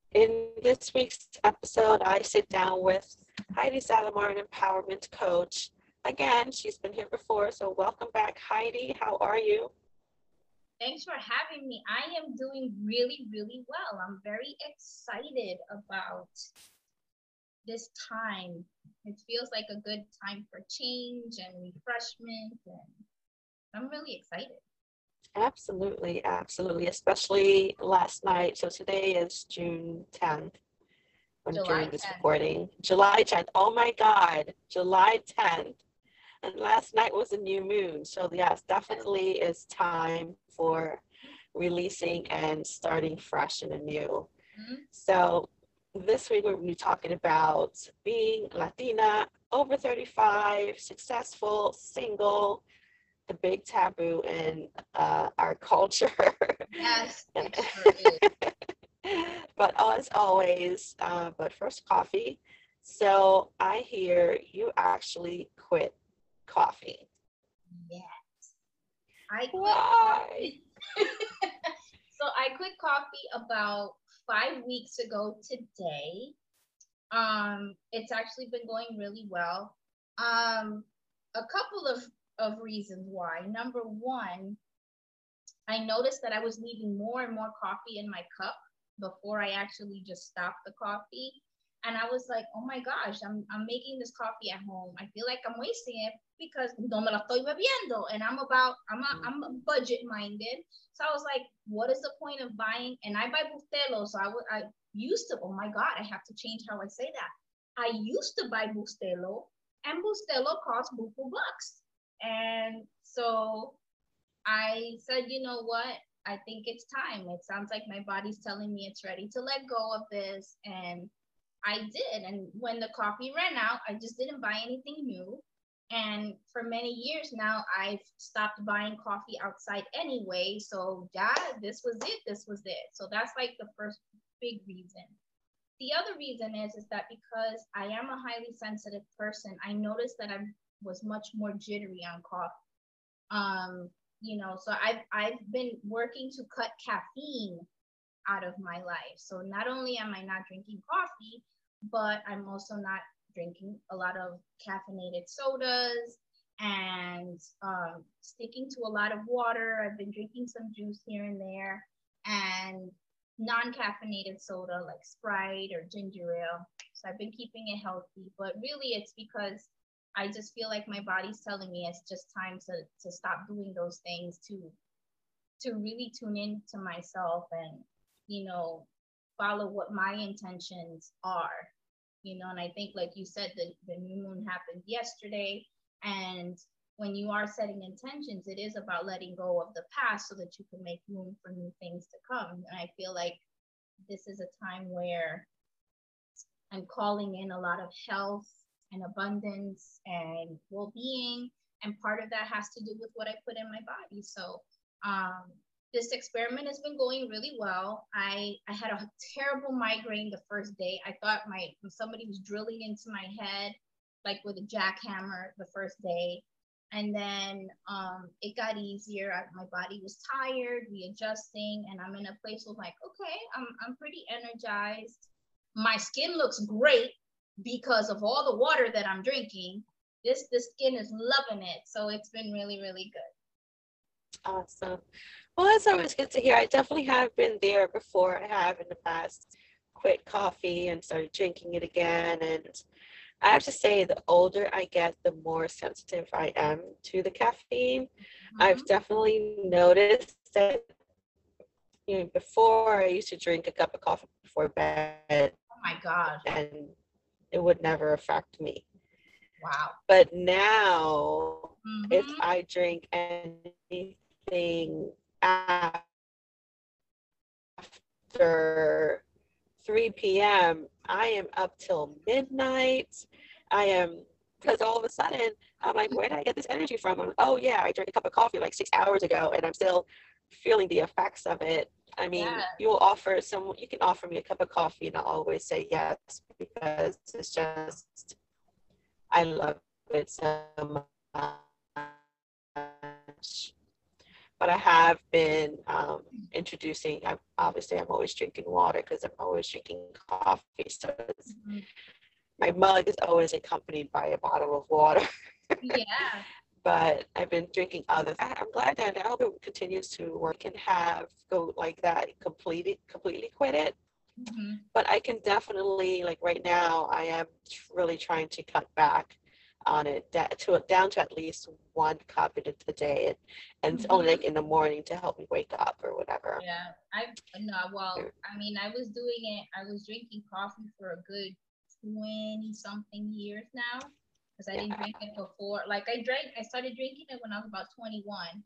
In this week's episode, I sit down with Heidi Salamar, an empowerment coach. Again, she's been here before, so welcome back, Heidi. How are you? Thanks for having me. I am doing really, really well. I'm very excited about this time. It feels like a good time for change and refreshment, and I'm really excited. Absolutely, absolutely, especially last night. So today is June 10th when I'm July doing this 10th. recording. July 10th. Oh my God, July 10th. And last night was a new moon. So, yes, Yes. definitely is time for releasing and starting fresh and anew. Mhm. So, this week we're going to be talking about being Latina, over 35, successful, single, the big taboo in our culture. Yes, it sure is. But as always, but first, coffee. So, I hear you actually quit coffee. Yes. I quit Why? coffee. So I quit coffee about 5 weeks ago today. It's actually been going really well. A couple of reasons why. Number one, I noticed that I was leaving more and more coffee in my cup before I actually just stopped the coffee. And I was like, oh my gosh, I'm making this coffee at home. I feel like I'm wasting it because no me la estoy bebiendo. And I'm budget minded. So I was like, what is the point of buying? And I buy Bustelo. So I used to, oh my God, I have to change how I say that. I used to buy Bustelo and Bustelo cost buku bucks. And so I said, you know what? I think it's time. It sounds like my body's telling me it's ready to let go of this. And I did. And when the coffee ran out, I just didn't buy anything new. And for many years now, I've stopped buying coffee outside anyway. So, yeah, this was it. This was it. So, that's like the first big reason. The other reason is that because I am a highly sensitive person, I noticed that I was much more jittery on coffee. um so I've been working to cut caffeine out of my life. So not only am I not drinking coffee, but I'm also not drinking a lot of caffeinated sodas and sticking to a lot of water. I've been drinking some juice here and there and non-caffeinated soda like Sprite or ginger ale. So I've been keeping it healthy, but really it's because I just feel like my body's telling me it's just time to stop doing those things to really tune in to myself and you know follow what my intentions are. And I think like you said, the new moon happened yesterday, and when you are setting intentions, it is about letting go of the past so that you can make room for new things to come. And I feel like this is a time where I'm calling in a lot of health and abundance and well-being, and part of that has to do with what I put in my body. So um, this experiment has been going really well. I had a terrible migraine the first day. I thought my somebody was drilling into my head like with a jackhammer the first day. And then it got easier. My body was tired, readjusting, and I'm in a place where I'm like, okay, I'm pretty energized. My skin looks great because of all the water that I'm drinking. The skin is loving it. So it's been really, really good. Awesome. Well, that's always good to hear. I definitely have been there before. I have in the past quit coffee and started drinking it again. And I have to say, the older I get, the more sensitive I am to the caffeine. I've Mm-hmm. definitely noticed that, before I used to drink a cup of coffee before bed Oh and my God. it would never affect me. But Wow. now, if I Mm-hmm. drink anything after 3 p.m., I am up till midnight. I am, because all of a sudden, I'm like, where did I get this energy from? Oh, yeah, I drank a cup of coffee like 6 hours ago, and I'm still feeling the effects of it. I mean, you can offer me a cup of coffee, and I'll always say yes because it's just, I love it so much. But I have to say, but I have been introducing. Obviously, I'm always drinking water because I'm always drinking coffee. So Mhm. my mug is always accompanied by a bottle of water. Yeah. But I've been drinking other. I'm glad that I hope it continues to work and have go like that completely quit it. Hmm. But I can definitely, like right now, I am really trying to cut back on it down to at least 1 cup in a day, and it's only like Hmm. in the morning to help me wake up or whatever. Yeah. I no. Well, I mean, I was doing it. I was drinking coffee for a good 20 something years now because I didn't Yeah, drink it before. Like I started drinking it when I was about 21.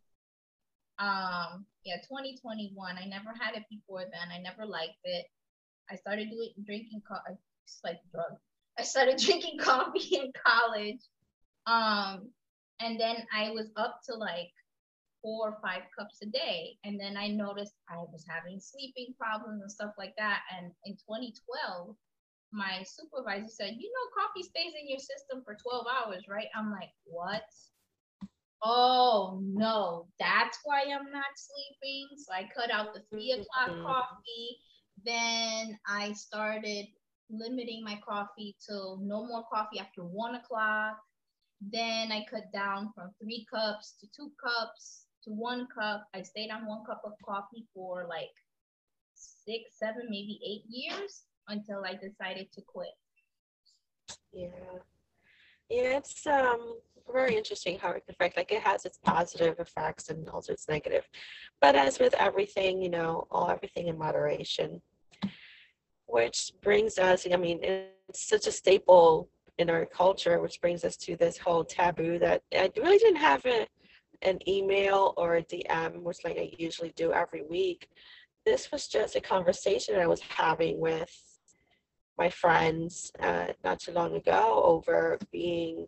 Yeah, 2021. I never had it before then. I never liked it. I started drinking coffee. It's like a drug. I started drinking coffee in college. Um, and then I was up to like 4 or 5 cups a day. And then I noticed I was having sleeping problems and stuff like that. And in 2012, my supervisor said, "You know, coffee stays in your system for 12 hours, right?" I'm like, "What?" Oh no, that's why I'm not sleeping. So I cut out the 3 o'clock mm-hmm. coffee. Then I started limiting my coffee to no more coffee after 1 o'clock. Then I cut down from 3 cups to 2 cups to 1 cup. I stayed on 1 cup of coffee for like 6, 7, maybe 8 years until I decided to quit. Yeah. Yeah, it's very interesting how it can affect. Like it has its positive effects and also its negative. But as with everything, all everything in moderation. Which brings us, I mean, it's such a staple in our culture, which brings us to this whole taboo that I really didn't have an email or a DM, which like I usually do every week. This was just a conversation I was having with my friends not too long ago over being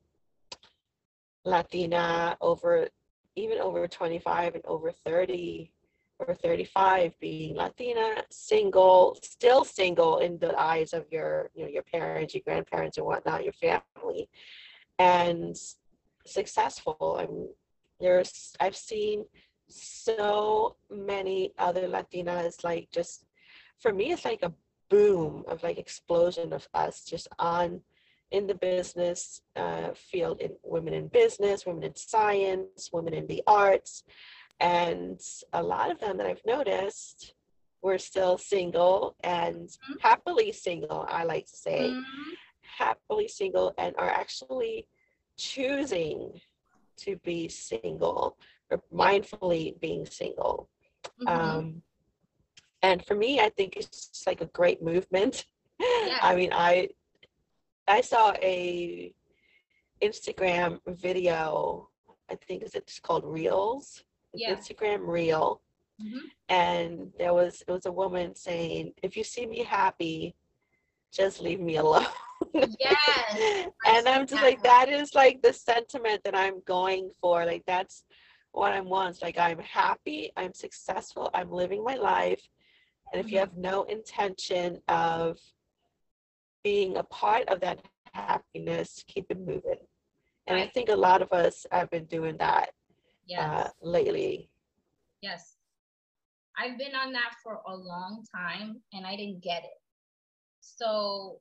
Latina, over even over 25 and over 30 or 35, being Latina, single, still single in the eyes of your parents, your grandparents and whatnot, your family, and successful. I've seen so many other Latinas, like, just for me it's like a boom of like explosion of us just on in the business field, in women in business, women in science, women in the arts, and a lot of them that I've noticed were still single and happily single, I like to say, Mm-hmm. happily single, and are actually choosing to be single or Yeah. mindfully being single. Mm-hmm. Um, and for me, I think it's just like a great movement. Yes. I mean, I saw a Instagram video. I think it's called Reels, an Yeah. Instagram Reel, Mm-hmm. and it was a woman saying, "If you see me happy, just leave me alone." Yes. I've And seen I'm just that like, one. that is like the sentiment that I'm going for. Like, that's what I want. Like, I'm happy, I'm successful, I'm living my life. And if you Mm-hmm. have no intention of being a part of that happiness, keep it moving. And I Right. think a lot of us have been doing that Yes. lately. Yes. I've been on that for a long time and I didn't get it. So,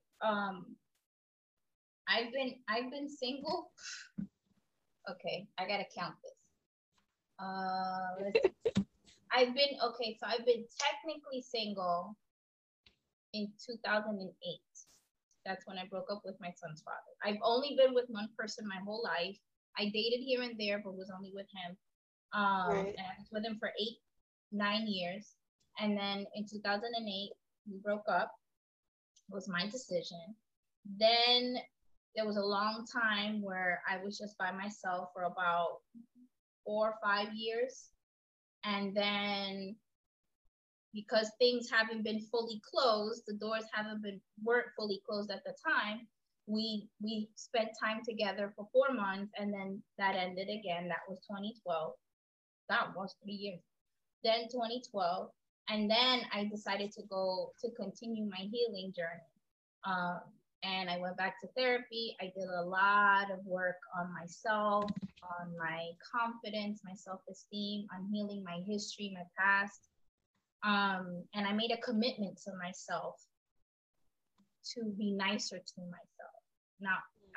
I've been single. Okay, I gotta count this. Let's see. I've been technically single in 2008. That's when I broke up with my son's father. I've only been with one person my whole life. I dated here and there, but was only with him. Right. And I was with him for 8, 9 years. And then in 2008, we broke up. It was my decision. Then there was a long time where I was just by myself for about 4 or 5 years. And then because things haven't been fully closed, the doors weren't fully closed at the time. We spent time together for 4 months, and then that ended again. That was 2012. That was 3 years. Then 2012, and then I decided to continue my healing journey. Um, and I went back to therapy. I did a lot of work on myself, on my confidence, my self-esteem, on healing my history, my past. And I made a commitment to myself to be nicer to myself. Now,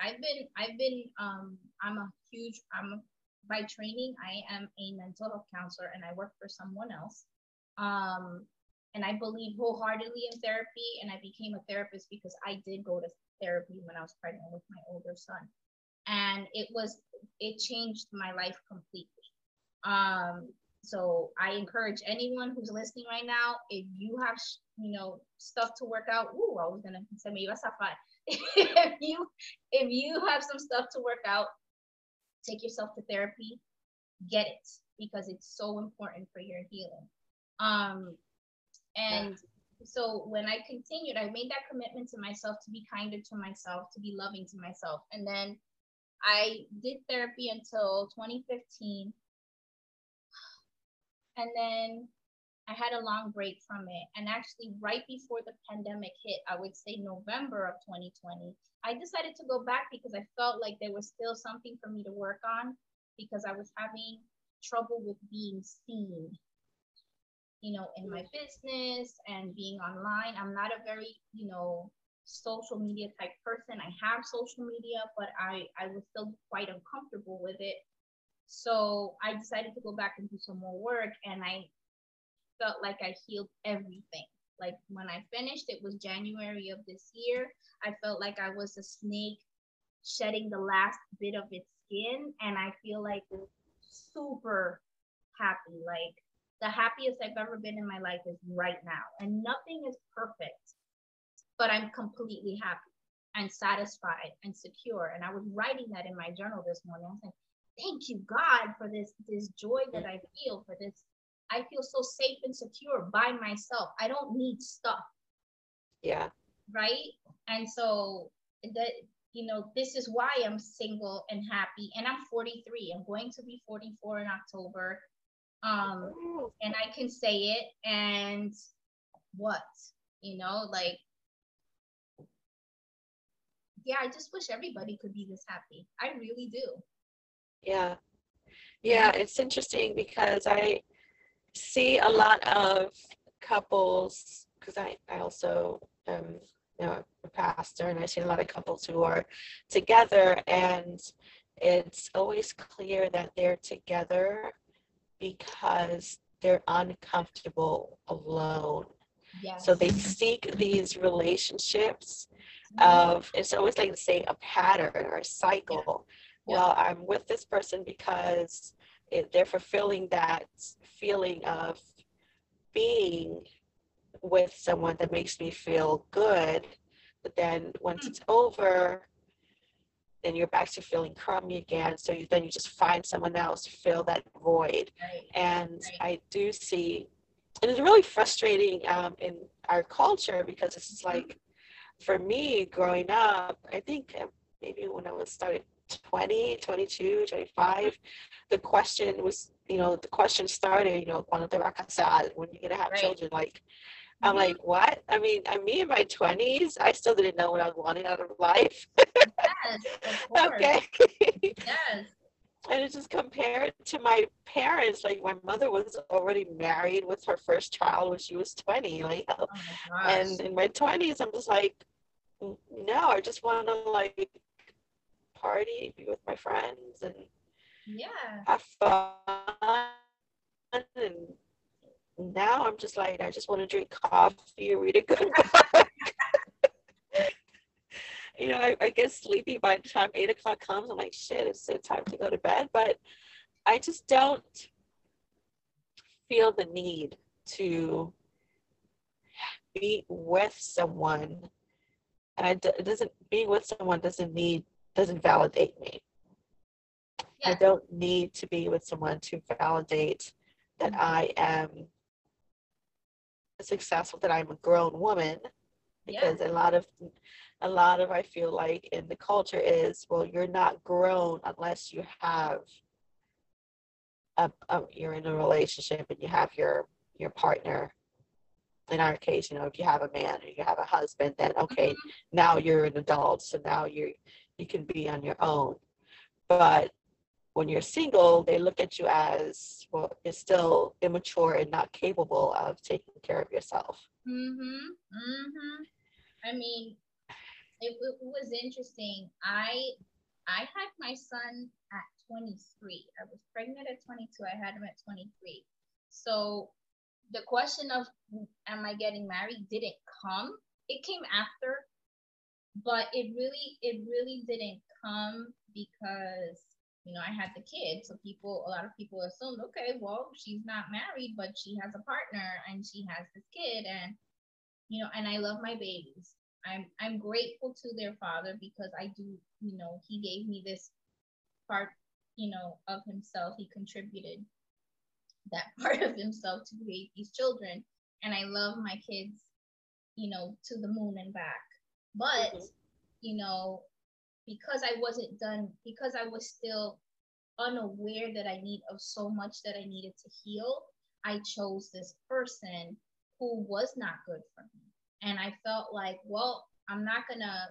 by training, I am a mental health counselor and I work for someone else. And I believe wholeheartedly in therapy, and I became a therapist because I did go to therapy when I was pregnant with my older son. And it changed my life completely. So I encourage anyone who's listening right now, if you have, stuff to work out, I was gonna say me if you have some stuff to work out, take yourself to therapy, get it, because it's so important for your healing. And so when I continued, I made that commitment to myself to be kinder to myself, to be loving to myself. And then I did therapy until 2015. And then I had a long break from it. And actually, right before the pandemic hit, I would say November of 2020, I decided to go back because I felt like there was still something for me to work on, because I was having trouble with being seen, in my business and being online. I'm not a very, social media type person. I have social media, but I was still quite uncomfortable with it. So I decided to go back and do some more work, and I felt like I healed everything. Like when I finished, it was January of this year. I felt like I was a snake shedding the last bit of its skin, and I feel like super happy. Like the happiest I've ever been in my life is right now. And nothing is perfect, but I'm completely happy and satisfied and secure. And I was writing that in my journal this morning. I was like, thank you, God, for this joy that I feel, for this. I feel so safe and secure by myself. I don't need stuff. Yeah. Right? And so that, this is why I'm single and happy. And I'm 43. I'm going to be 44 in October. And I can say it, and what, like, yeah, I just wish everybody could be this happy. I really do. Yeah. Yeah, it's interesting because I see a lot of couples, because I also am, a pastor, and I see a lot of couples who are together, and it's always clear that they're together because they're uncomfortable alone. Yes. So they seek these relationships of, it's always like, say, a pattern or a cycle. Yeah. Well, I'm with this person because they're fulfilling that feeling of being with someone that makes me feel good. But then once it's over, then you're back to feeling crummy again. So then you just find someone else to fill that void. Right. And I do see, and it's really frustrating in our culture, because it's like, for me growing up, I think maybe when I was started 20, 22, 25, the question was, the question started, cuando te vas a casar, when you're going to have children, like, I'm like, what? I mean, me in my 20s, I still didn't know what I wanted out of life. Yes, of course. Okay. Yes. And it's just compared to my parents, like my mother was already married with her first child when she was 20. Like, oh my gosh. And in my 20s, I'm just like, no, I just want to like party, be with my friends, and have fun. And now I'm just like, I just want to drink coffee and read a good book. I get sleepy by the time 8 o'clock comes. I'm like, shit, it's time to go to bed. But I just don't feel the need to be with someone. And being with someone doesn't validate me. Yeah. I don't need to be with someone to validate that I am successful, that I'm a grown woman, because a lot of I feel like in the culture is, well, you're not grown unless you have you're in a relationship and you have your partner. in our case, you know, if you have a man or you have a husband, then okay, Mhm. now you're an adult, so now you can be on your own. But when you're single, they look at you as, well, you're still immature and not capable of taking care of yourself. Mhm. Mhm. I mean, it was interesting. I had my son at 23. I was pregnant at 22. I had him at 23. So the question of am I getting married didn't come. It came after, but it really didn't come because I had the kid. So a lot of people assumed, okay, well, she's not married, but she has a partner and she has this kid, and I love my babies. I'm grateful to their father because I do, he gave me this part, of himself. He contributed that part of himself to create these children. And I love my kids, to the moon and back. But, Mm-hmm. you know, because I wasn't done, because I was still unaware that I need of so much that I needed to heal, I chose this person who was not good for me. And I felt like, well, I'm not gonna,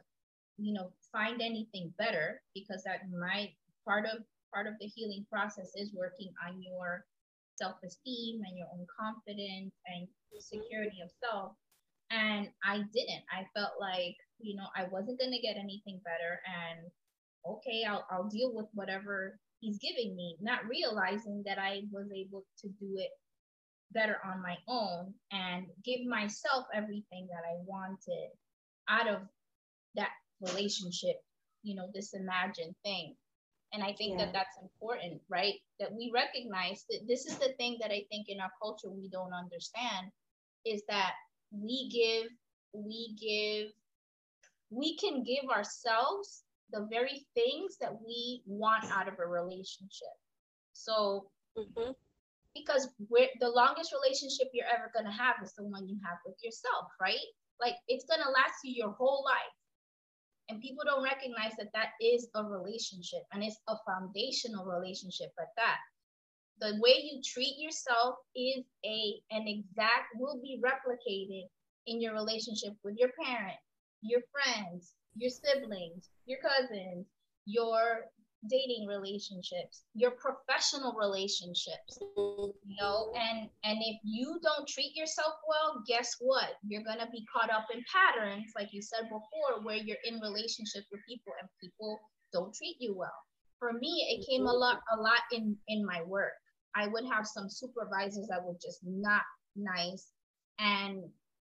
find anything better because that my part of part of the healing process is working on your self-esteem and your own confidence and security of self. And I didn't. I felt like, I wasn't gonna get anything better, and okay, I'll deal with whatever he's giving me, not realizing that I was able to do it better on my own and give myself everything that I wanted out of that relationship, this imagined thing. And I think that Yeah. that's important, right? That we recognize that this is the thing that I think in our culture we don't understand is that we give, we give, we can give ourselves the very things that we want out of a relationship. So, Mm-hmm. because the longest relationship you're ever going to have is the one you have with yourself, right? Like it's going to last you your whole life. And people don't recognize that that is a relationship and it's a foundational relationship at that. The way you treat yourself is an exact will be replicated in your relationship with your parent, your friends, your siblings, your cousins, your dating relationships, your professional relationships. And if you don't treat yourself well, guess what, you're going to be caught up in patterns like you said before where you're in relationships with people and people don't treat you well. For me, it came a lot in my work. I would have some supervisors that were just not nice, and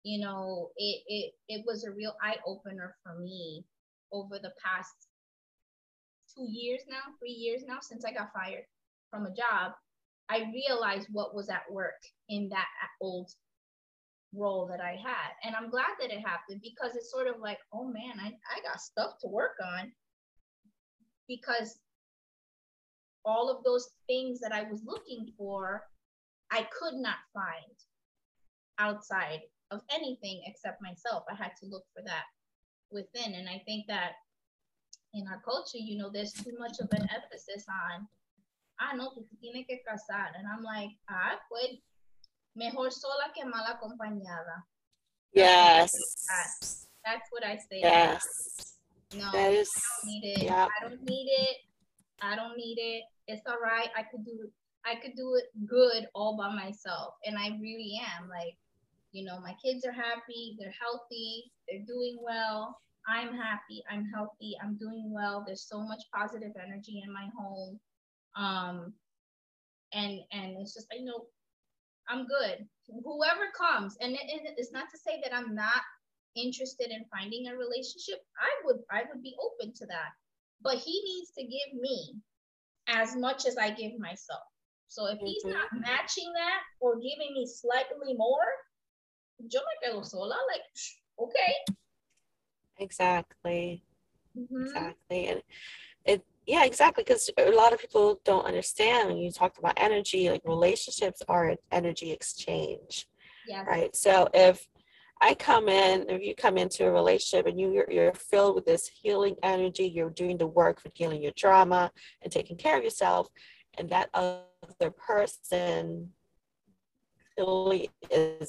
it was a real eye opener for me over the past 2 years now, 3 years now, since I got fired from a job. I realized what was at work in that old role that I had. And I'm glad that it happened because it's sort of like, oh man, I got stuff to work on because all of those things that I was looking for, I could not find outside of anything except myself. I had to look for that within. And I think that in our culture, there's too much of an emphasis on, no, pues tiene que casar. And I'm like, pues mejor sola que mal acompañada. That's what I say to that. Yes. That's what I say to that. Yes. No, That is, I don't need it. yeah. I don't need it. I don't need it. It's all right. I could do it good all by myself. And I really am. Like, my kids are happy, they're healthy, they're doing well. I'm happy, I'm healthy, I'm doing well. There's so much positive energy in my home. Um, and it's just like, I'm good. Whoever comes, and it's not to say that I'm not interested in finding a relationship. I would be open to that. But he needs to give me as much as I give myself. So if he's Mm-hmm. not matching that or giving me slightly more, yo me quedo sola. Like, okay. Exactly. Mm-hmm. Exactly. And yeah, exactly. Because a lot of people don't understand when you talked about energy, like relationships are an energy exchange, Yes. right? So if you come into a relationship and you're filled with this healing energy, you're doing the work for healing your trauma and taking care of yourself, and that other person clearly is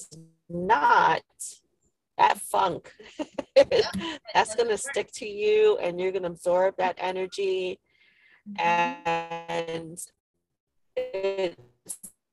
not, that funk, Yep, that that's going to doesn't work. stick to you, and you're going to absorb that energy. Hmm. And it's,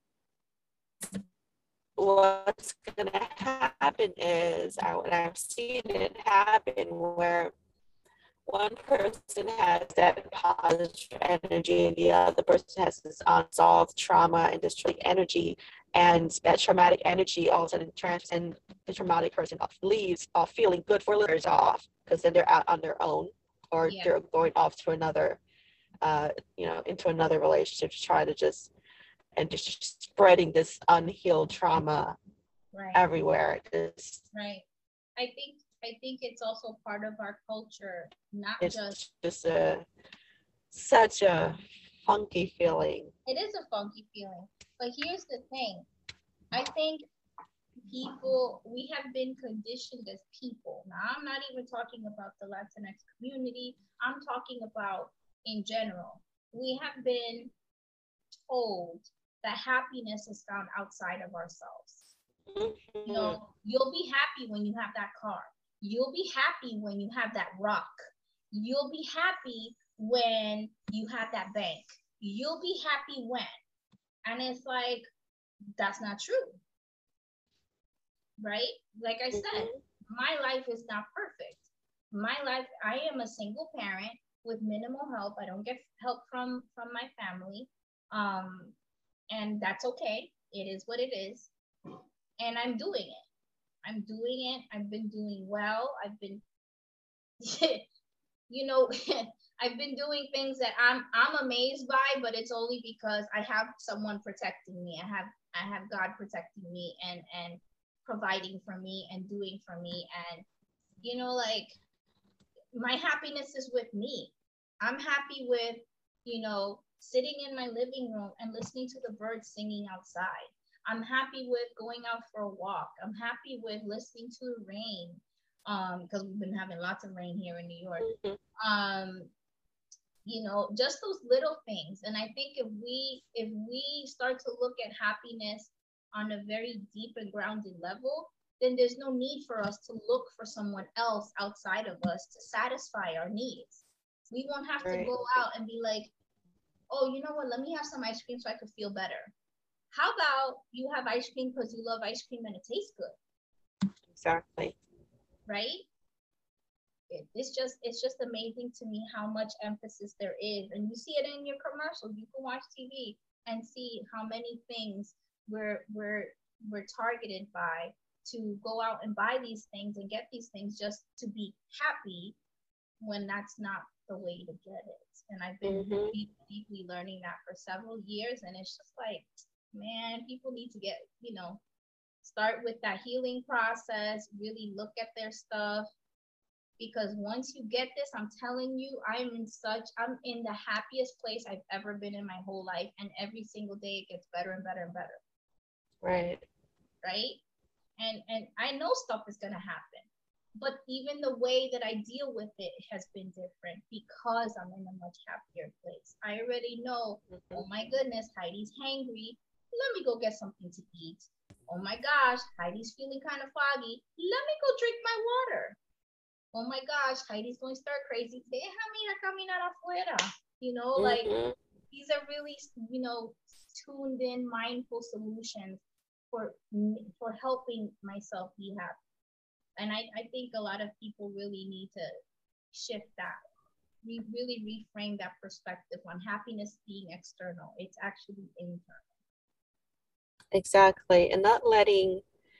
what's going to happen is, I've seen it happen where one person has that positive energy and the other person has this unsolved trauma and this traumatic energy, and that traumatic energy all of a sudden transfers, and the traumatic person leaves off feeling good for years off, because then they're out on their own, or Yeah, they're going off to another, into another relationship to try to just, and just spreading this unhealed trauma right, everywhere. right. I think it's also part of our culture, not just. It's just such a funky feeling. It is a funky feeling. But here's the thing. I think people, we have been conditioned as people. Now, I'm not even talking about the Latinx community. I'm talking about in general. We have been told that happiness is found outside of ourselves. You Mm-hmm. know, you'll be happy when you have that car. You'll be happy when you have that rock. You'll be happy when you have that bank. You'll be happy when. And it's like, that's not true, right? Like I said, Mm-hmm. my life is not perfect. My life, I am a single parent with minimal help. I don't get help from my family. Um, and that's okay. It is what it is. And I'm doing it. I'm doing it. I've been doing well. I've been you know, I've been doing things that I'm amazed by, but it's only because I have someone protecting me. I have God protecting me and providing for me and doing for me. And like, my happiness is with me. I'm happy with, sitting in my living room and listening to the birds singing outside. I'm happy with going out for a walk. I'm happy with listening to the rain, because we've been having lots of rain here in New York. Mm-hmm. um just those little things. And I think if we start to look at happiness on a very deep and grounded level, then there's no need for us to look for someone else outside of us to satisfy our needs. We won't have to Right. go out and be like, oh, you know what, let me have some ice cream so I could feel better. How about you have ice cream because you love ice cream and it tastes good, Exactly. right? It's just amazing to me how much emphasis there is, and you see it in your commercials. You can watch TV and see how many things we're targeted by to go out and buy these things and get these things just to be happy, when that's not the way to get it. And I've been Mm-hmm. deeply learning that for several years, and it's just like, man, people need to get, start with that healing process, really look at their stuff, because once you get this, I'm telling you, I'm in the happiest place I've ever been in my whole life, and every single day it gets better and better and better, Right. right? And I know stuff is going to happen, but even the way that I deal with it has been different because I'm in a much happier place. I already know, Mm-hmm. oh my goodness, Heidi's hangry, let me go get something to eat. Oh my gosh, Heidi's feeling kind of foggy, let me go drink my water. Oh my gosh, Heidi's going to start crazy. Déjame ir a caminar afuera. Like, Mm-hmm. these are really, tuned in, mindful solutions for helping myself be happy. And I think a lot of people really need to shift that. We really reframe that perspective on happiness being external. It's actually internal. Exactly. And not letting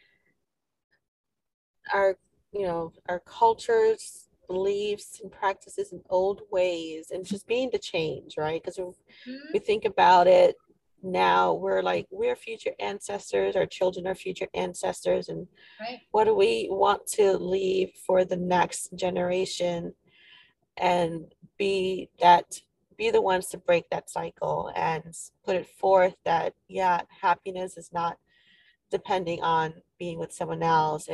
our, our cultures, beliefs, and practices and old ways, and just being the change, right? Because we Mm-hmm. think about it now, we're like, we're future ancestors, our children are future ancestors, and Right? what do we want to leave for the next generation, and be that, be the ones to break that cycle and put it forth that, yeah, happiness is not depending on being with someone else.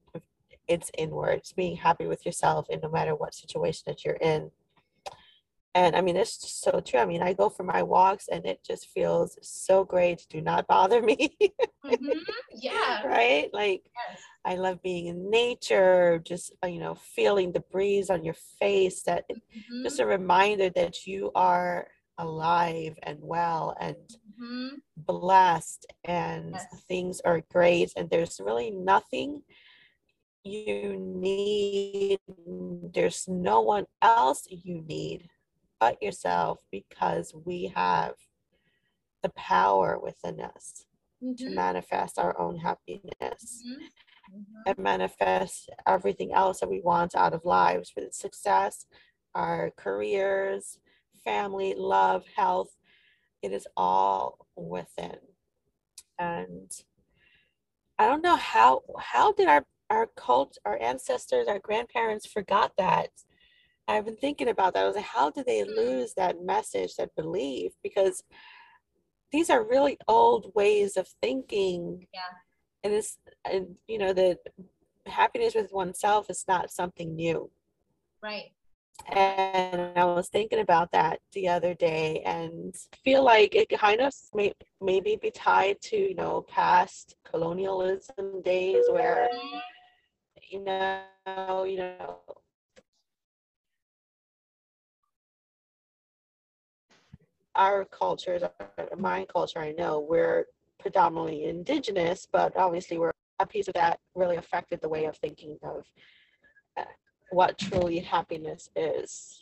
It's inwards, being happy with yourself in no matter what situation that you're in. And I mean, it's just so true. I mean, I go for my walks and it just feels so great. Do not bother me. Mm-hmm. Yeah. Right? Like, Yes. I love being in nature, just, feeling the breeze on your face, that just Mm-hmm. a reminder that you are alive and well and Mm-hmm. blessed and Yes. things are great and there's really nothing you need. There's no one else you need but yourself, because we have the power within us to Mm-hmm. manifest our own happiness Mm-hmm. Mm-hmm. and manifest everything else that we want out of lives, for the success, our careers, family, love, health. It is all within. And I don't know how did our ancestors, our grandparents forgot that. I've been thinking about that. I was like, how did they lose that message, that belief? Because these are really old ways of thinking. Yeah. And the happiness with oneself is not something new. Right. Uh-huh. And I was thinking about that the other day and feel like it kind of maybe be tied to, past colonialism days where, you know, you know, our cultures, my culture, I know we're predominantly indigenous, but obviously we're a piece of that really affected the way of thinking of uh, what truly happiness is.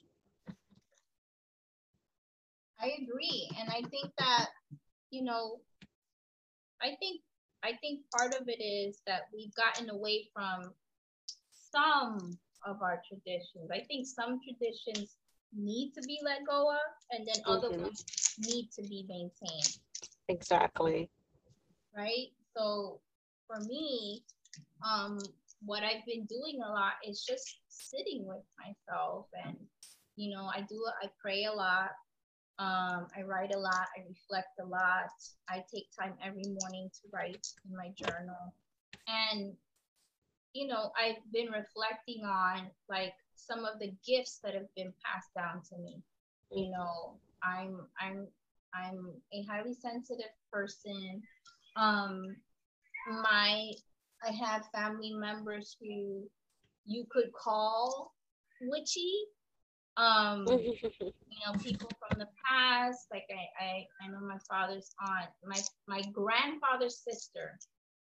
I agree. And I think that, you know, I think I think part of it is that we've gotten away from some of our traditions. I think some traditions need to be let go of, and then other Hmm. ones need to be maintained, Exactly. right? So for me, um, what I've been doing a lot is just sitting with myself, and I pray a lot. I write a lot. I reflect a lot. I take time every morning to write in my journal, and I've been reflecting on like some of the gifts that have been passed down to me. You know, I'm I'm I'm a highly sensitive person. Um my I have family members who you could call witchy. People from the past, like I know my father's aunt, my grandfather's sister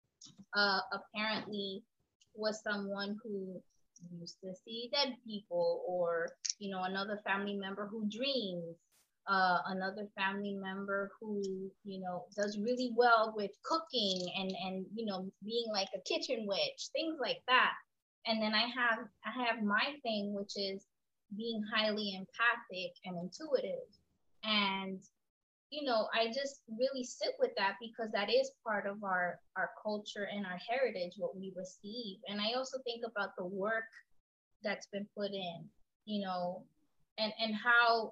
apparently was someone who used to see dead people, or another family member who dreams, another family member who does really well with cooking and being like a kitchen witch, things like that. And then I have my thing, which is being highly empathic and intuitive. And I just really sit with that because that is part of our culture and our heritage, what we receive. And I also think about the work that's been put in, you know, and how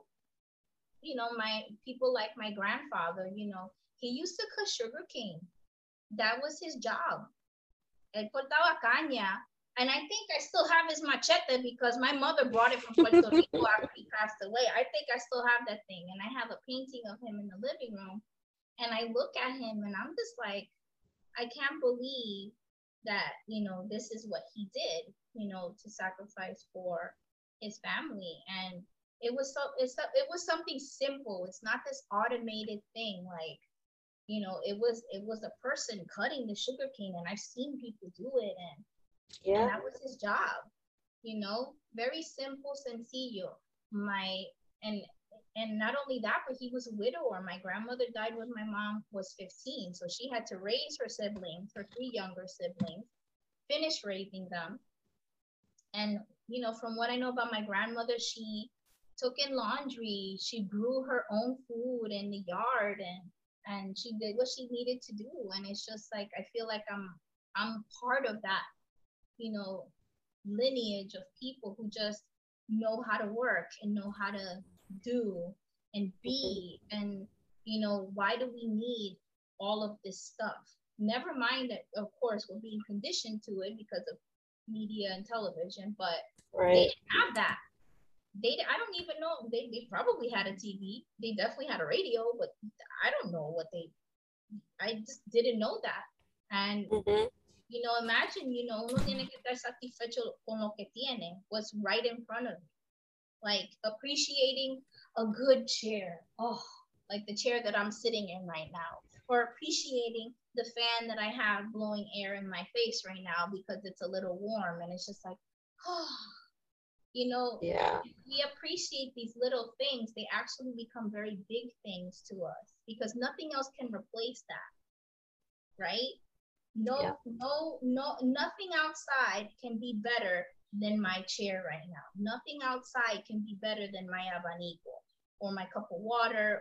my people like my grandfather, he used to cut sugar cane. That was his job. Él cortaba caña. And I think I still have his machete because my mother brought it from Puerto Rico after he passed away. I think I still have that thing. And I have a painting of him in the living room. And I look at him and I'm just like, I can't believe that, this is what he did, to sacrifice for his family. And it was something simple. It's not this automated thing. Like, it was a person cutting the sugar cane, and I've seen people do it, and Yeah. that was his job. Very simple, sencillo. My and and not only that, but he was a widower. My grandmother died when my mom was 15, so she had to raise her siblings, her three younger siblings, finish raising them. And from what I know about my grandmother, she took in laundry, she grew her own food in the yard, and she did what she needed to do. And it's just like I feel like I'm part of that, you know, lineage of people who just know how to work and know how to do and Mhm. be. And why do we need all of this stuff? Never mind that, of course, we're being conditioned to it because of media and television, but they Right. didn't have that. I don't even know. They probably had a TV. They definitely had a radio, but I don't know what I just didn't know that. And, Mm-hmm. imagine, uno tiene que estar satisfecho con lo que tiene, what's right in front of you. Like appreciating a good chair. Oh, like the chair that I'm sitting in right now. Or appreciating the fan that I have blowing air in my face right now because it's a little warm and it's just like, oh, Yeah. we appreciate these little things. They actually become very big things to us because nothing else can replace that, right? Yeah. No, nothing outside can be better than my chair right now. Nothing outside can be better than my abanico or my cup of water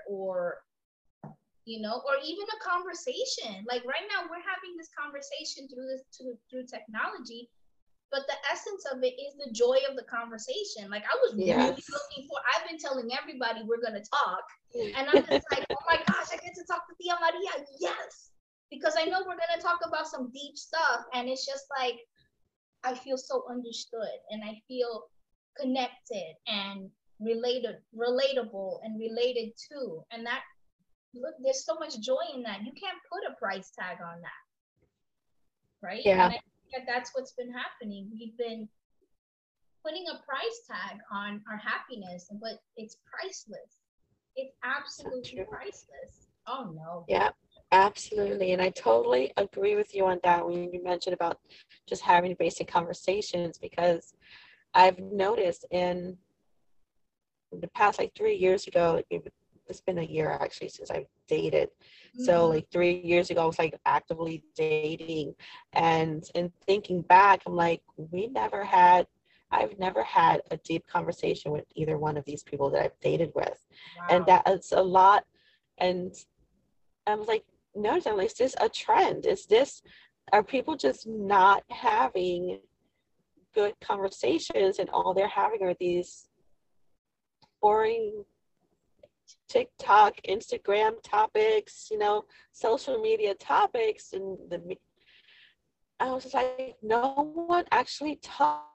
or even a conversation. Like right now, we're having this conversation through technology, but the essence of it is the joy of the conversation. Like I was really Yes. looking for. I've been telling everybody we're gonna talk, and I'm just like, oh my gosh, I get to talk to Tia Maria. Yes, because I know we're gonna talk about some deep stuff, and it's just like I feel so understood, and I feel connected and relatable, and related to, and that look, there's so much joy in that. You can't put a price tag on that, right? Yeah. And I think that that's what's been happening. We've been putting a price tag on our happiness, but it's priceless. It's So absolutely true. priceless. Oh no. Yeah, absolutely. And I totally agree with you on that when you mentioned about just having basic conversations, because I've noticed in the past, like 3 years ago, it's been a year actually since I've dated. So Mm-hmm. like 3 years ago, I was like actively dating, and in thinking back, I'm like, I've never had a deep conversation with either one of these people that I've dated with. And Wow. that is a lot. And I'm like, no, is this a trend? Are people just not having good conversations, and all they're having are these boring TikTok, Instagram topics, social media topics? And I was just like, no one actually talks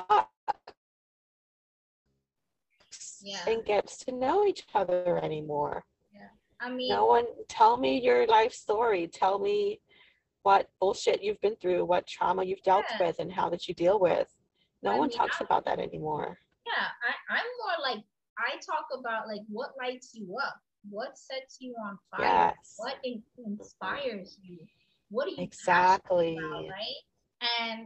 Yeah. and gets to know each other anymore. Yeah. I No mean, one, tell me your life story. Tell me what bullshit you've been through, what trauma you've dealt yeah. with, and how that you deal with. No I one mean, talks about that anymore. yeah. I'm more like I talk about like what lights you up, what sets you on fire, Yes. what Mhm. inspires you, what are you passionate about, Exactly. right? And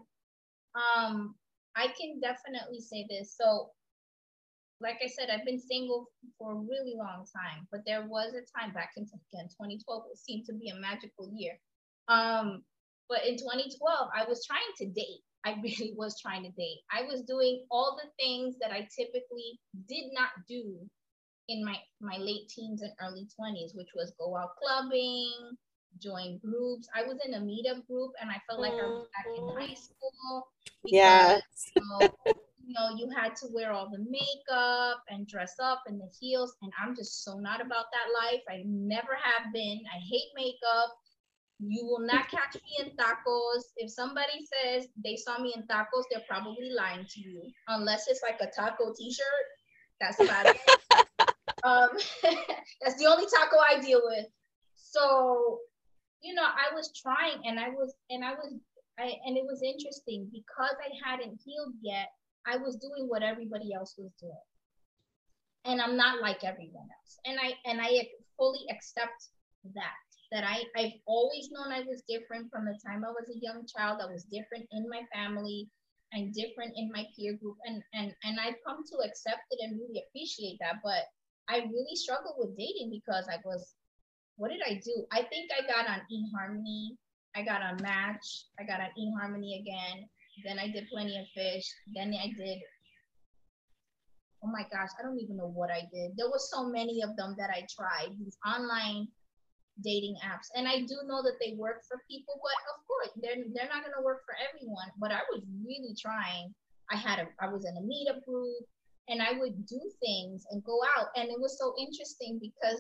I can definitely say this. So, like I said, I've been single for a really long time, but there was a time back in again 2012. It seemed to be a magical year. Um, but in 2012, I was trying to date. I really was trying to date. I was doing all the things that I typically did not do in my late teens and early 20s, which was go out clubbing, join groups. I was in a meetup group, and I felt like I was back in Mhm. high school because Yes. you know, you had to wear all the makeup and dress up and the heels, and I'm just so not about that life. I never have been. I hate makeup. You will not catch me in tacos. If somebody says they saw me in tacos, they're probably lying to you, unless it's like a taco T-shirt. That's about it. Um, that's the only taco I deal with. So, I was trying, and it was interesting because I hadn't healed yet. I was doing what everybody else was doing, and I'm not like everyone else. And I fully accept that I've always known I was different from the time I was a young child. I was different in my family and different in my peer group, and I've come to accept it and really appreciate that. But I really struggled with dating because what did I do? I think I got on eHarmony. I got on Match. I got on eHarmony again. Then I did Plenty of Fish. Then I did, oh my gosh, I don't even know what I did. There were so many of them that I tried, these online dating apps. And I do know that they work for people, but of course, they're not going to work for everyone. But I was really trying. I was in a meetup group, and I would do things and go out. And it was so interesting because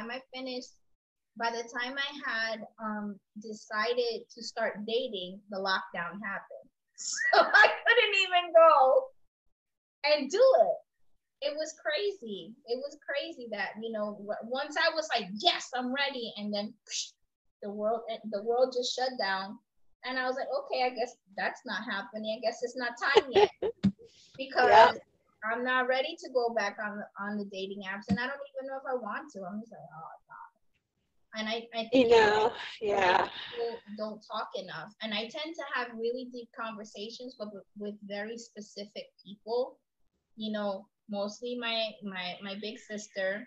by the time I had decided to start dating, the lockdown happened. So I couldn't even go and do it. it was crazy. It was crazy that, once I was like, yes, I'm ready, and then the world just shut down, and I was like, okay, I guess that's not happening. I guess it's not time yet, Yeah. because I'm not ready to go back on the dating apps, and I don't even know if I want to. I'm just like, oh God. And I think Yeah. people don't talk enough, and I tend to have really deep conversations, but with very specific people. Mostly my big sister,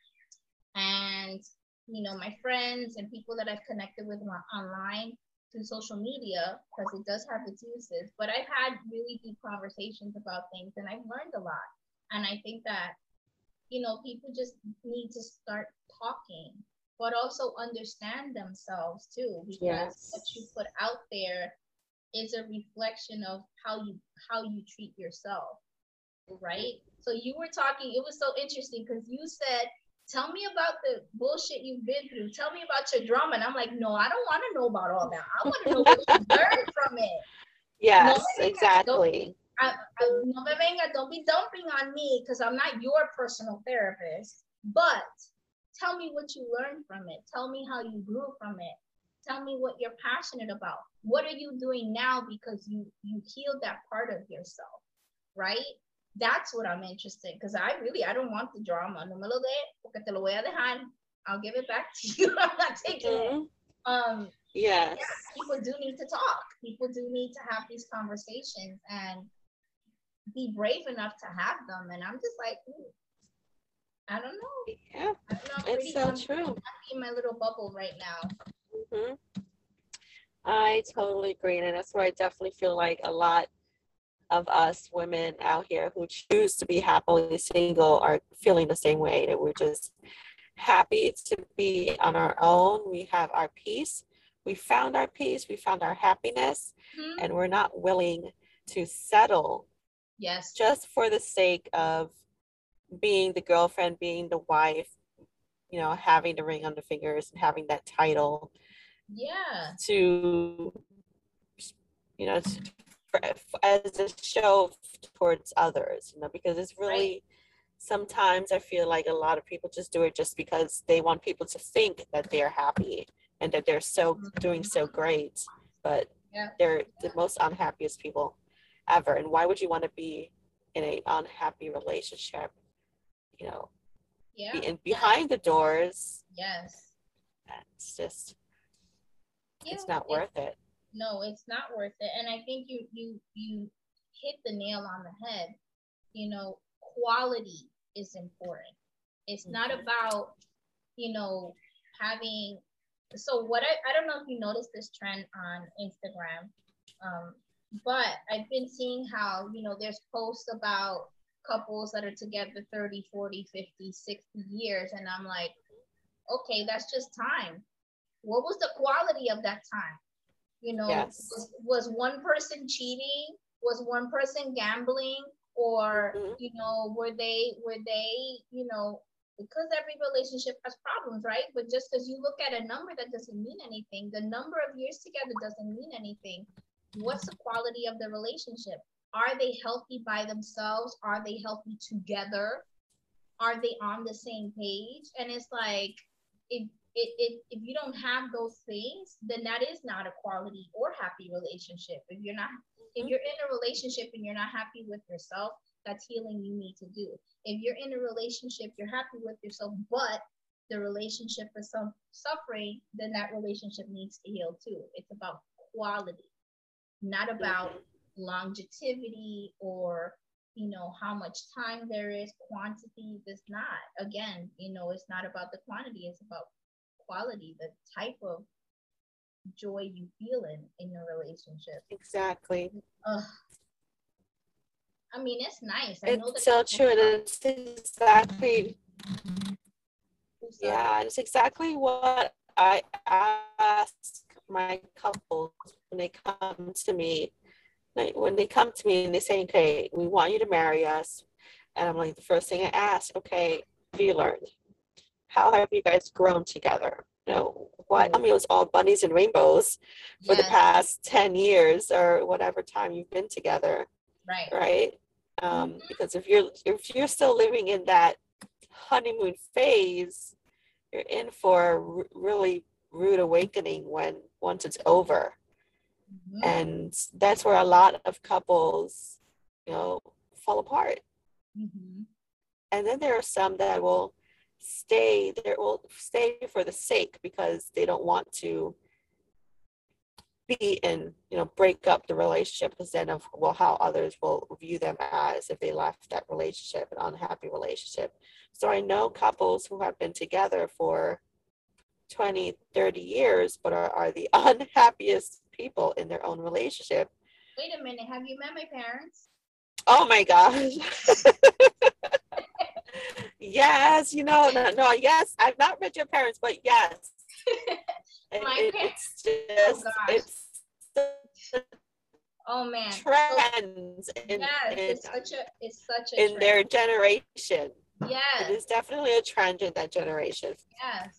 and my friends and people that I've connected with online through social media, because it does have its uses. But I've had really deep conversations about things, and I've learned a lot. And I think that people just need to start talking, but also understand themselves too, because what Yes. you put out there is a reflection of how you treat yourself, right? So you were talking, it was so interesting because you said, tell me about the bullshit you've been through. Tell me about your drama. And I'm like, no, I don't want to know about all that. I want to know what you learned from it. No Yes, me venga, exactly. no me venga, don't be dumping on me because I'm not your personal therapist. But tell me what you learned from it. Tell me how you grew from it. Tell me what you're passionate about. What are you doing now because you healed that part of yourself, right? That's what I'm interested, because I don't want the drama. No me lo de, porque te lo voy a dejar. I'll give it back to you. I'm not taking it. Yes. Yeah, people do need to talk. People do need to have these conversations and be brave enough to have them. And I'm just like, I don't know. Yeah, I don't know. it's so I'm true. in my little bubble right now. hmm I totally agree. And that's where I definitely feel like a lot of us women out here who choose to be happily single are feeling the same way, that we're just happy to be on our own. We have our peace. We found our peace. We found our happiness. Hmm. And we're not willing to settle Yes. just for the sake of being the girlfriend, being the wife, having the ring on the fingers and having that title Yeah. to, as a show towards others, because it's Right. really, sometimes I feel like a lot of people just do it just because they want people to think that they're happy and that they're doing so great, but Yeah. they're the most unhappiest people ever. And why would you want to be in an unhappy relationship? Yeah. Behind the doors, Yes. it's just, Yeah. it's not worth it. No, it's not worth it. And I think you hit the nail on the head. Quality is important. It's not about, you know, having. So what I don't know if you noticed this trend on Instagram, um, but I've been seeing how, there's posts about couples that are together 30, 40, 50, 60 years. And I'm like, okay, that's just time. What was the quality of that time? Yes. Was one person cheating? Was one person gambling? Or Mm-hmm. were they because every relationship has problems, right? But just because you look at a number, that doesn't mean anything. The number of years together doesn't mean anything. What's the quality of the relationship? Are they healthy by themselves? Are they healthy together? Are they on the same page? And it's like, if you don't have those things, then that is not a quality or happy relationship. If you're in a relationship and you're not happy with yourself, that's healing you need to do. If you're in a relationship, you're happy with yourself, but the relationship is some suffering, then that relationship needs to heal too. It's about quality, not about longevity or how much time there is. Quantity does not. Again, it's not about the quantity, it's about quality, the type of joy you feel in your relationship. Exactly. Ugh. I mean, it's nice. I know that It's so true. It's exactly, yeah, it's exactly what I ask my couples when they come to me. When they come to me and they say, okay, we want you to marry us. And I'm like, the first thing I ask, okay, what have you learned? How have you guys grown together? What? I mean, it was all bunnies and rainbows for the yes, past 10 years or whatever time you've been together, right, right? Because if you're still living in that honeymoon phase, you're in for a really rude awakening once it's over. Mm-hmm. And that's where a lot of couples, fall apart. Mm-hmm. And then there are some that will stay for the sake because they don't want to be in, break up the relationship because then of how others will view them as if they left that relationship, an unhappy relationship. So I know couples who have been together for 20, 30 years, but are the unhappiest people in their own relationship. Wait a minute. Have you met my parents? Oh my gosh. Yes, no, yes, I've not met your parents, but yes. My It's oh just, gosh. it's Oh man. trends Yes, it's such a in trend. their generation. It Yes, is definitely a trend in that generation. yes.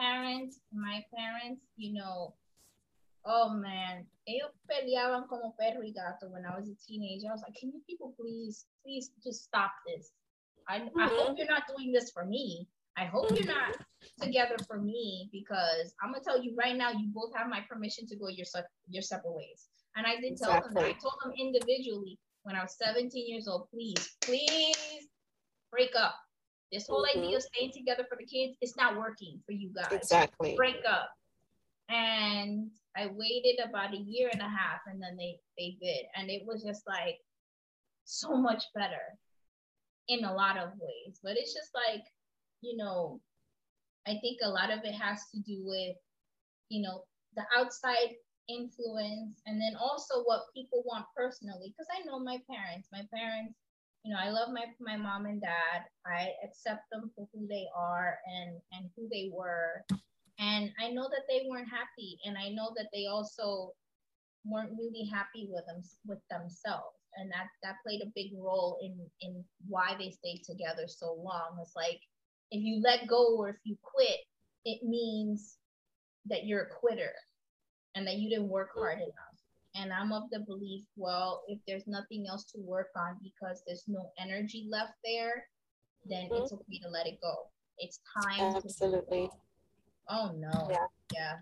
Oh man, ellos peleaban como perro y gato when I was a teenager. I was like, can you people please just stop this? I hope Mm-hmm. you're not doing this for me. I hope you're not together for me because I'm gonna tell you right now, you both have my permission to go your separate ways. And I did tell them that. I Exactly. told them individually when I was 17 years old, please break up. This whole idea Mm-hmm. of staying together for the kids, it's not working for you guys. Exactly. Break up. And I waited about a year and a half and then they did. And it was just like so much better in a lot of ways. But it's just like, you know, I think a lot of it has to do with, the outside influence and then also what people want personally. Because I know my parents, I love my mom and dad. I accept them for who they are and who they were. And I know that they weren't happy. And I know that they also weren't really happy with themselves. And that played a big role in why they stayed together so long. It's like if you let go or if you quit, it means that you're a quitter and that you didn't work hard enough. And I'm of the belief, well, if there's nothing else to work on because there's no energy left there, then Mm-hmm. it's okay to let it go. It's time to let it Absolutely. go. Oh no. Yeah. Yeah.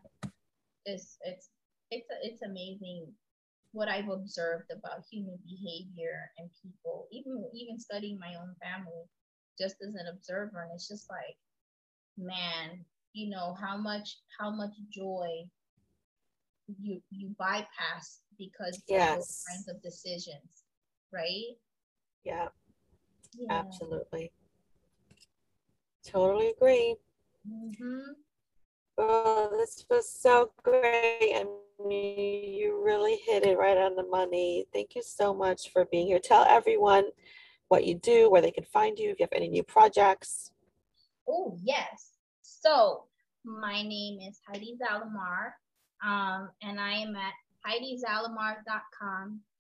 It's amazing what I've observed about human behavior and people, even studying my own family just as an observer. And it's just like, man, how much joy you bypass because of those kinds Yes. of decisions, right? Yeah. Yeah. Absolutely. Totally agree. Mm-hmm. Well, this was so great. I mean, you really hit it right on the money. Thank you so much for being here. Tell everyone what you do, where they can find you, if you have any new projects. Oh, yes. So, my name is Heidi Zalamar, and I am at HeidiZalamar.com,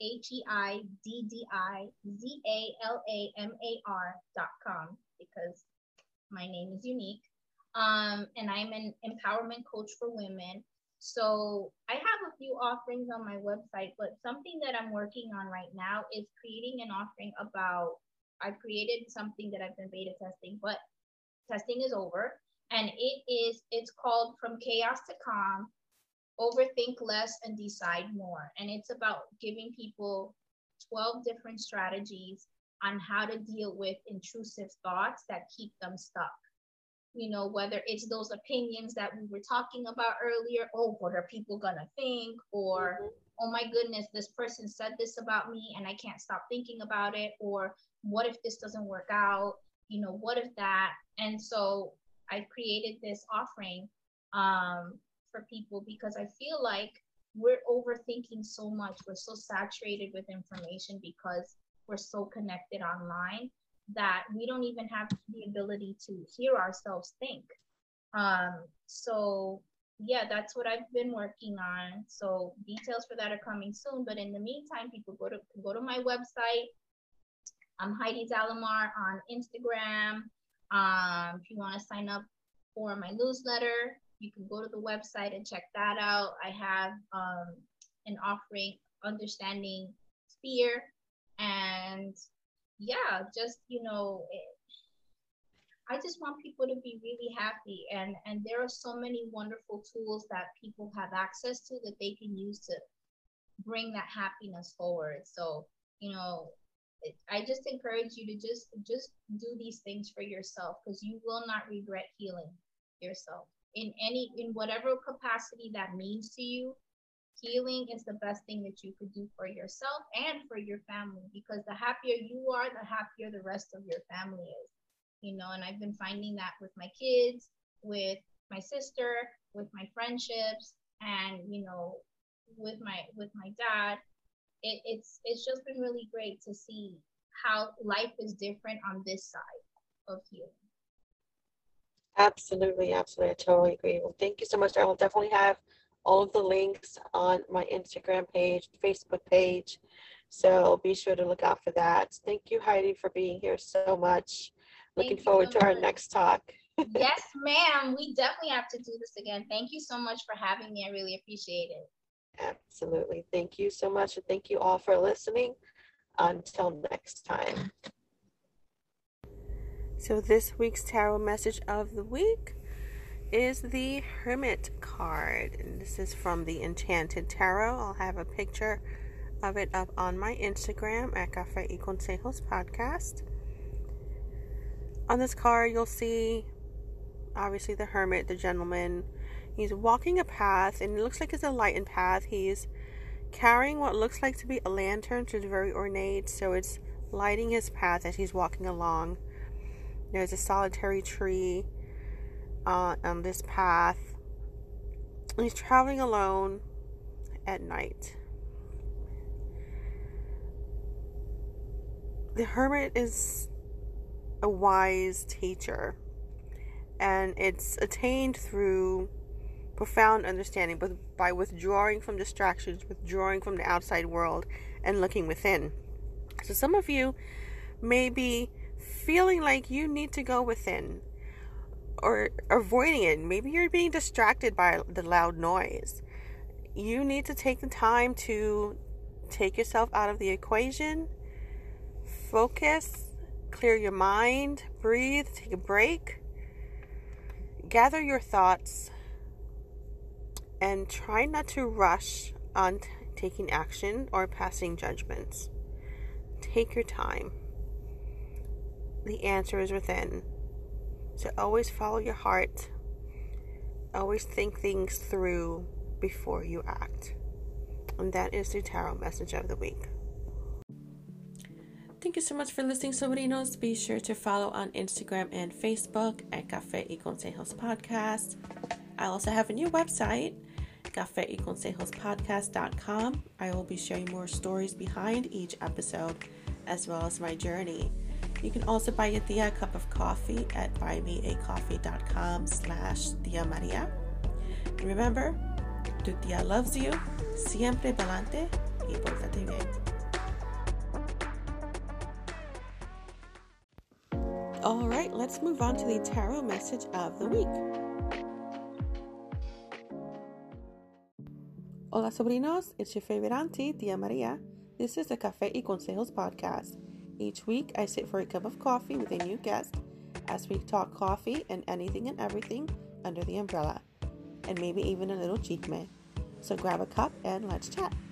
HeidiZalamar.com, because my name is unique. And I'm an empowerment coach for women. So, I have a few offerings on my website, but something that I'm working on right now is creating an offering about. I created something that I've been beta testing, but testing is over, and it's called From Chaos to Calm: Overthink Less and Decide More. And it's about giving people 12 different strategies on how to deal with intrusive thoughts that keep them stuck. Whether it's those opinions that we were talking about earlier, oh, what are people gonna think? Or, Mm-hmm. oh my goodness, this person said this about me and I can't stop thinking about it. Or, what if this doesn't work out? What if that? And so I created this offering for people because I feel like we're overthinking so much. We're so saturated with information because we're so connected online that we don't even have the ability to hear ourselves think. So yeah, that's what I've been working on. So details for that are coming soon. But in the meantime, people go to my website. I'm Heidi Zalamar on Instagram. If you want to sign up for my newsletter, you can go to the website and check that out. I have an offering, Understanding Fear, and yeah, just, I just want people to be really happy, and there are so many wonderful tools that people have access to that they can use to bring that happiness forward. So, you know, I just encourage you to just do these things for yourself, because you will not regret healing yourself in whatever capacity that means to you. Healing is the best thing that you could do for yourself and for your family, because the happier you are, the happier the rest of your family is. And I've been finding that with my kids, with my sister, with my friendships, and with my dad. It's just been really great to see how life is different on this side of healing. Absolutely, absolutely. I totally agree. Well, thank you so much. I will definitely have all of the links on my Instagram page, Facebook page. So be sure to look out for that. Thank you, Heidi, for being here so much. Looking Thank you forward so to our much. next talk. Yes, ma'am. We definitely have to do this again. Thank you so much for having me. I really appreciate it. Absolutely. Thank you so much. And thank you all for listening. Until next time. So this week's tarot message of the week is the Hermit card. And this is from the Enchanted Tarot. I'll have a picture of it up on my Instagram at Café y Consejos Podcast. On this card, you'll see, obviously, the Hermit, the gentleman. He's walking a path, and it looks like it's a lightened path. He's carrying what looks like to be a lantern, which is very ornate, so it's lighting his path as he's walking along. There's a solitary tree on this path. And he's traveling alone at night. The Hermit is a wise teacher, and it's attained through profound understanding, but by withdrawing from distractions, withdrawing from the outside world, and looking within. So some of you may be feeling like you need to go within, or avoiding it. Maybe you're being distracted by the loud noise. You need to take the time to take yourself out of the equation, focus, clear your mind, breathe, take a break, gather your thoughts, and try not to rush on taking action or passing judgments. Take your time. The answer is within. So always follow your heart. Always think things through before you act. And that is the tarot message of the week. Thank you so much for listening, Sobrinos. Be sure to follow on Instagram and Facebook at Café y Consejos Podcast. I also have a new website, cafeyconsejospodcast.com. I will be sharing more stories behind each episode, as well as my journey. You can also buy a Tia a cup of coffee at buymeacoffee.com/Tia Maria. And remember, tu tia loves you. Siempre pa'lante y pórtate bien. All right, let's move on to the tarot message of the week. Hola, sobrinos. It's your favorite auntie, Tia Maria. This is the Café y Consejos podcast. Each week, I sit for a cup of coffee with a new guest as we talk coffee and anything and everything under the umbrella, and maybe even a little chisme. So grab a cup and let's chat.